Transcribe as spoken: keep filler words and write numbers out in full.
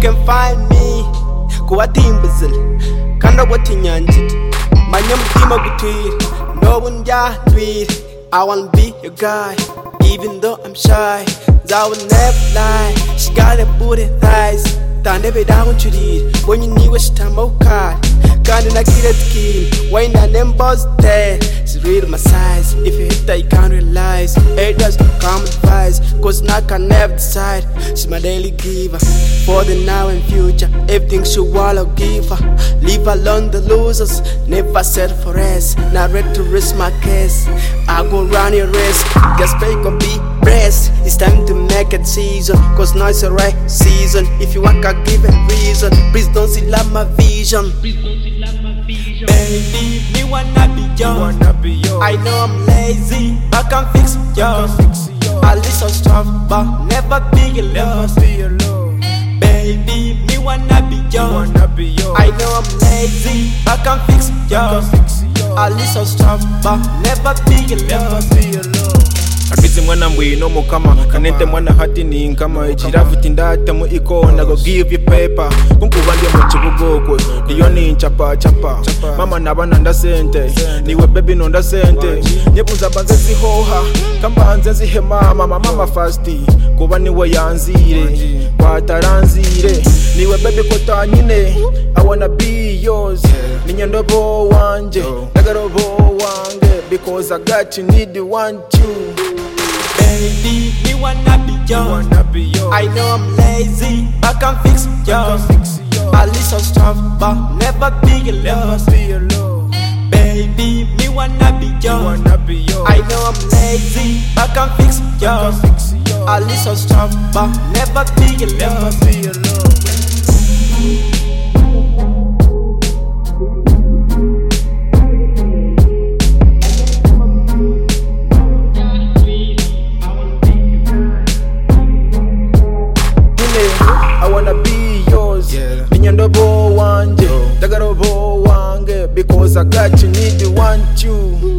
can find me kuwatimbizil kanda watinyanjit manyam dima gutir no one ya tweet. I wanna be your guy even though I'm shy. I will never lie. She got a booty thighs. Tande be down to read when you need what she time out card. Can't I get it key? Why not them boss there? She read my size. If you hit that, you can't realize. It does come advice. Cause now I can never decide. She's my daily giver. For the now and future, everything she wanna give her. Leave alone the losers. Never settle for rest. Not ready to risk my case. I go run your risk. Guess pay can be rest. It's time to make a season. Cause now it's the right season. If you want, I give a reason. Please don't see love my vision. Baby, me wanna be yours. I know I'm lazy, but I can fix yours. At least I'm strong, but never be alone. Baby, me wanna be yours. I know I'm lazy, but I can fix yours. At least I'm strong, but never be alone. Abizi mwana mwino mukama kanente mwana hati ni nkama ijirafu tindata mu ikona go give you paper kunkuba ndi mu kibugoko niyo ni nchapa chapa mama nabana ndasente niwe baby no ndasente nyebuza banze zihoha kamba nze zihema mama mama fasti kuba niwe yanzire kwataranzire niwe baby kotanyine I wanna be yours ninyandobo wanje nagarobo wange because I got you need you want you. Baby, me wanna be yours. I know I'm lazy, but I can fix yours. At least I'm strong, but never be alone. Baby, me wanna be yours. I know I'm lazy, but I can fix yours. At least I'm strong, but never be alone. I wanna be yours. Yeah. Ninyandobo wanje, dagarobo wange, because I got you, need you, want you.